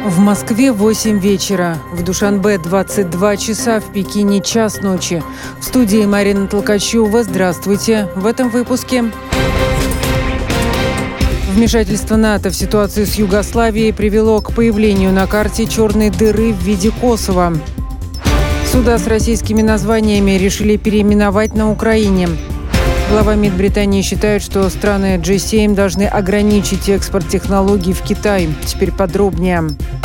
В Москве 8 вечера, в Душанбе 22 часа, в Пекине час ночи. В студии Марина Толкачева. Здравствуйте. В этом выпуске: вмешательство НАТО в ситуацию с Югославией привело к появлению на карте черной дыры в виде Косово. Суда с российскими названиями решили переименовать на Украине. Глава МИД Британии считает, что страны G7 должны ограничить экспорт технологий в Китай. Теперь подробнее.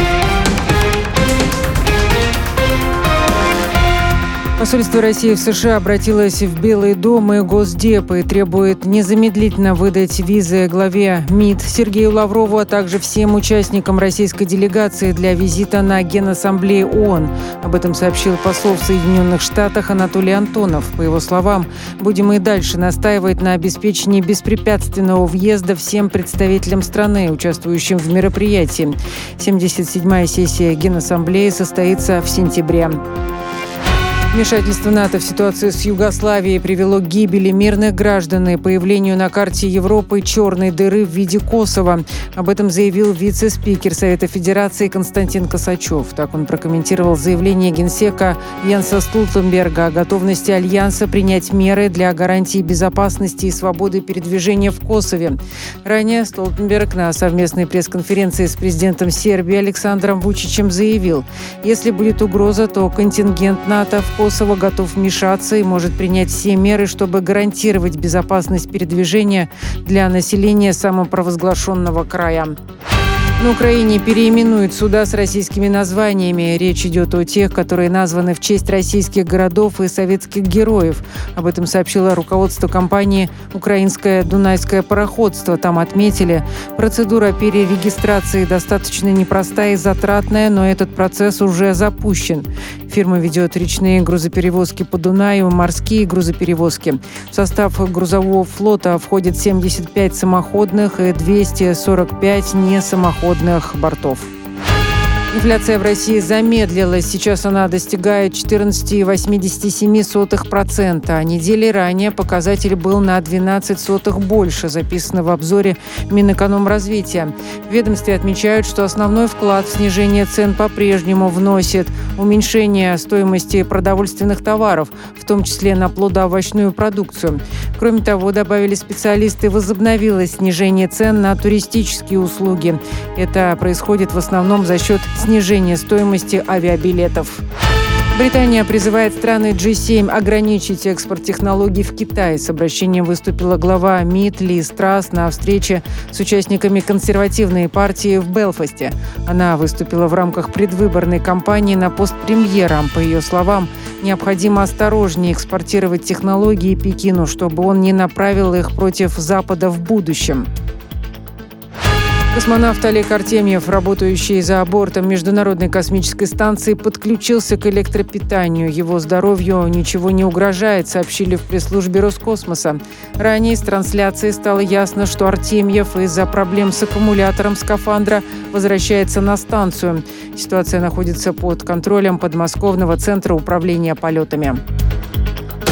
Посольство России в США обратилось в Белый дом и Госдеп и требует незамедлительно выдать визы главе МИД Сергею Лаврову, а также всем участникам российской делегации для визита на Генассамблею ООН. Об этом сообщил посол в Соединенных Штатах Анатолий Антонов. По его словам, будем и дальше настаивать на обеспечении беспрепятственного въезда всем представителям страны, участвующим в мероприятии. 77-я сессия Генассамблеи состоится в сентябре. Вмешательство НАТО в ситуацию с Югославией привело к гибели мирных граждан и появлению на карте Европы черной дыры в виде Косово. Об этом заявил вице-спикер Совета Федерации Константин Косачев. Так он прокомментировал заявление генсека Йенса Столтенберга о готовности Альянса принять меры для гарантии безопасности и свободы передвижения в Косове. Ранее Столтенберг на совместной пресс-конференции с президентом Сербии Александром Вучичем заявил: если будет угроза, то контингент НАТО в Косово готов вмешаться и может принять все меры, чтобы гарантировать безопасность передвижения для населения самопровозглашенного края. На Украине переименуют суда с российскими названиями. Речь идет о тех, которые названы в честь российских городов и советских героев. Об этом сообщило руководство компании «Украинское Дунайское пароходство». Там отметили, процедура перерегистрации достаточно непростая и затратная, но этот процесс уже запущен. Фирма ведет речные грузоперевозки по Дунаю, морские грузоперевозки. В состав грузового флота входит 75 самоходных и 245 несамоходных бортов. Инфляция в России замедлилась. Сейчас она достигает 14,87%. А недели ранее показатель был на 0,12 больше, записано в обзоре Минэкономразвития. В ведомстве отмечают, что основной вклад в снижение цен по-прежнему вносит уменьшение стоимости продовольственных товаров, в том числе на плодоовощную продукцию. Кроме того, добавили специалисты, возобновилось снижение цен на туристические услуги. Это происходит в основном за счет снижения стоимости авиабилетов. Британия призывает страны G7 ограничить экспорт технологий в Китай. С обращением выступила глава МИД Лиз Трасс на встрече с участниками консервативной партии в Белфасте. Она выступила в рамках предвыборной кампании на пост премьера. По ее словам, необходимо осторожнее экспортировать технологии Пекину, чтобы он не направил их против Запада в будущем. Космонавт Олег Артемьев, работающий за бортом Международной космической станции, подключился к электропитанию. Его здоровью ничего не угрожает, сообщили в пресс-службе Роскосмоса. Ранее из трансляции стало ясно, что Артемьев из-за проблем с аккумулятором скафандра возвращается на станцию. Ситуация находится под контролем подмосковного центра управления полетами.